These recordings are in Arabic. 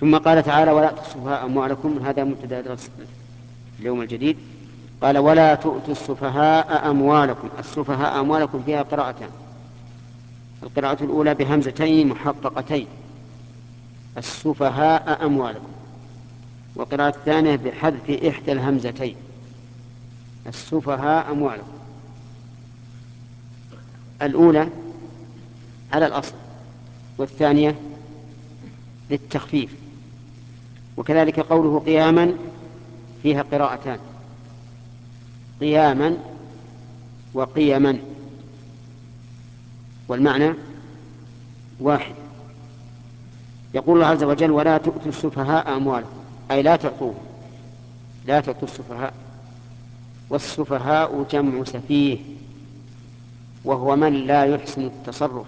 ثم قال تعالى ولا تؤتوا السفهاء أموالكم، هذا مبتدأ درس اليوم الجديد. قال ولا تؤتوا السفهاء أموالكم. السفهاء أموالكم فيها قراءتان، القراءة الأولى بهمزتين محققتين السفهاء أموالكم، وقراءة الثانية بحذف إحدى الهمزتين السفهاء أموالكم. الأولى على الأصل والثانية للتخفيف. وكذلك قوله قياما فيها قراءتان، قياما وقيما، والمعنى واحد. يقول الله عز وجل ولا تؤتوا السفهاء أموالكم، أي لا تعطوه، لا تعطوا السفهاء. والسفهاء جمع سفيه، وهو من لا يحسن التصرف،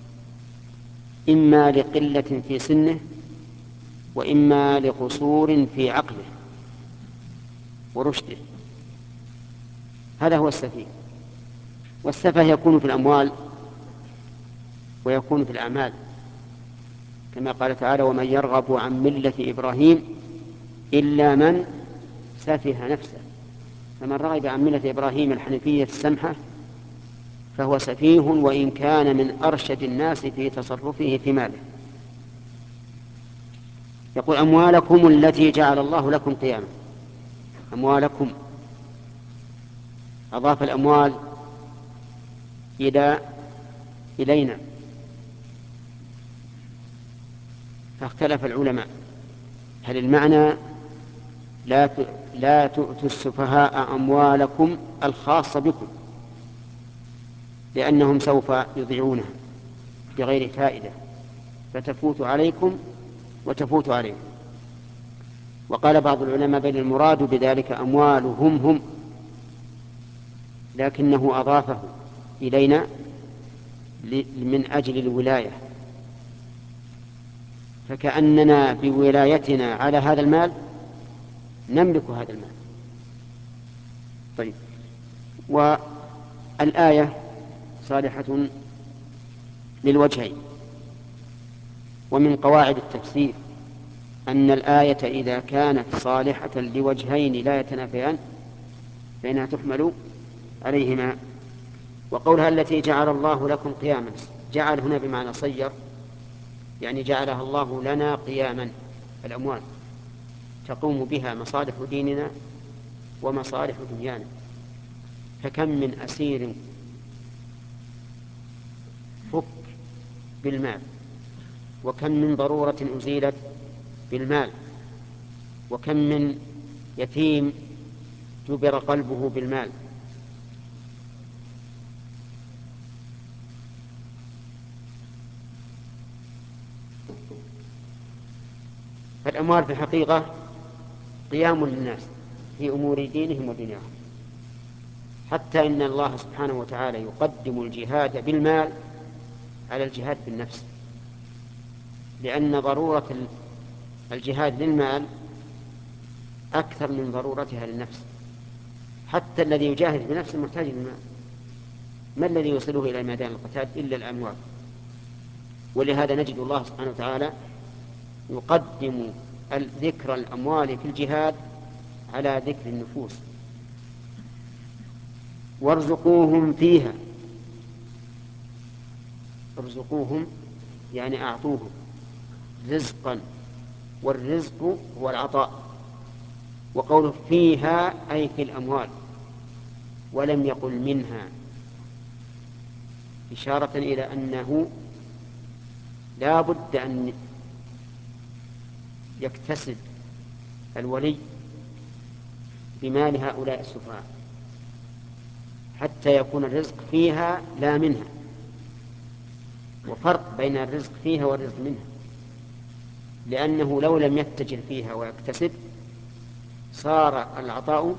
إما لقلة في سنه وإما لقصور في عقله ورشده، هذا هو السفيه. والسفه يكون في الأموال ويكون في الأعمال، كما قال تعالى ومن يرغب عن ملة إبراهيم إلا من سفه نفسه. فمن رغب عن ملة إبراهيم الحنيفية السمحة فهو سفيه، وإن كان من أرشد الناس في تصرفه في ماله. يقول أموالكم التي جعل الله لكم قياما. أموالكم أضاف الأموال إلينا، فاختلف العلماء هل المعنى لا تؤتوا السفهاء أموالكم الخاصة بكم لأنهم سوف يضيعونها بغير فائدة فتفوت عليكم وتفوت عليكم. وقال بعض العلماء بل المراد بذلك أموالهم هم، لكنه أضافه إلينا من أجل الولاية، فكأننا بولايتنا على هذا المال نملك هذا المال. طيب، والآية صالحة للوجهين. ومن قواعد التفسير أن الآية إذا كانت صالحة لوجهين لا يتنافيان فإنها تحمل عليهما. وقولها التي جعل الله لكم قياما، جعل هنا بمعنى صير، يعني جعلها الله لنا قياما، الأموال تقوم بها مصالح ديننا ومصالح دنيانا. فكم من أسير فك بالمال، وكم من ضرورة أزيلت بالمال، وكم من يتيم جبر قلبه بالمال. فالأموال في الحقيقة قيام للناس في أمور دينهم ودنياهم، حتى إن الله سبحانه وتعالى يقدم الجهاد بالمال على الجهاد بالنفس، لأن ضرورة الجهاد للمال أكثر من ضرورتها للنفس. حتى الذي يجاهد بنفسه محتاج للمال، ما الذي يوصله إلى ميدان القتال إلا الأموال؟ ولهذا نجد الله سبحانه وتعالى يقدم ذكر الأموال في الجهاد على ذكر النفوس. وارزقوهم فيها، ارزقوهم يعني أعطوهم رزقا، والرزق هو العطاء. وقوله فيها أي في الأموال، ولم يقل منها، إشارة إلى أنه لا بد أن يكتسب الولي بمال هؤلاء السفهاء حتى يكون الرزق فيها لا منها. وفرق بين الرزق فيها والرزق منها، لأنه لو لم يتجر فيها ويكتسب صار العطاء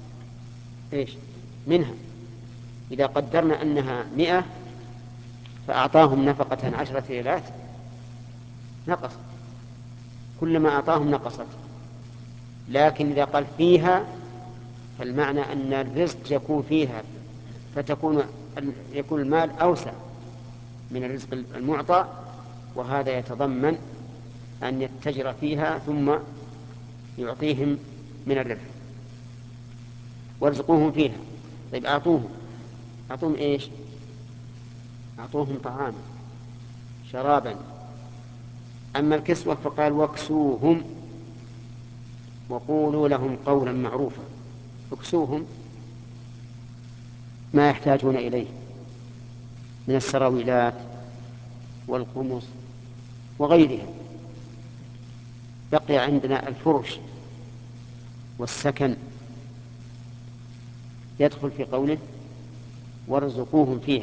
منها. إذا قدرنا أنها 100 فأعطاهم نفقة 10 ليلات نقص، كلما أعطاهم نقصت. لكن إذا قال فيها فالمعنى أن الرزق يكون فيها، يكون المال أوسع من الرزق المعطى، وهذا يتضمن أن يتجر فيها ثم يعطيهم من الربح. وارزقوهم فيها. طيب أعطوهم إيش؟ أعطوهم طعاما شرابا. أما الكسوة فقال واكسوهم وقولوا لهم قولا معروفا. اكسوهم ما يحتاجون إليه من السراويلات والقمص وغيرها. بقي عندنا الفرش والسكن، يدخل في قوله وارزقوهم فيها.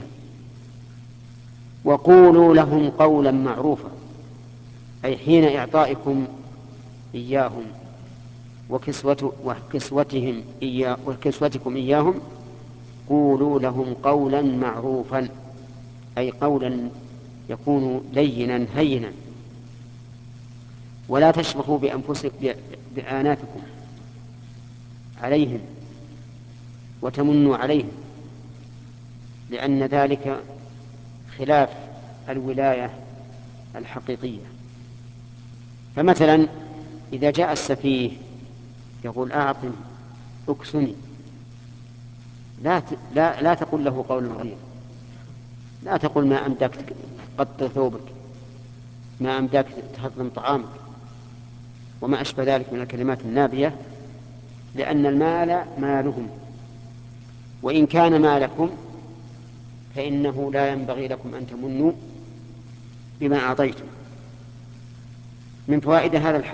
وقولوا لهم قولا معروفا، أي حين إعطائكم إياهم وكسوتكم إياهم قولوا لهم قولا معروفا، أي قولا يكون لينا هينا. ولا تشبهوا بآناتكم عليهم وتمنوا عليهم، لأن ذلك خلاف الولاية الحقيقية. فمثلا إذا جاء السفيه يقول أعطني اكسني، لا تقل له قولا غليظا، لا تقل ما أمدك تقطر ثوبك، ما أمدك تهضم طعامك وما أشبه ذلك من الكلمات النابية، لأن المال مالهم، وإن كان مالكم فإنه لا ينبغي لكم أن تمنوا بما أعطيتم. من فوائد هذا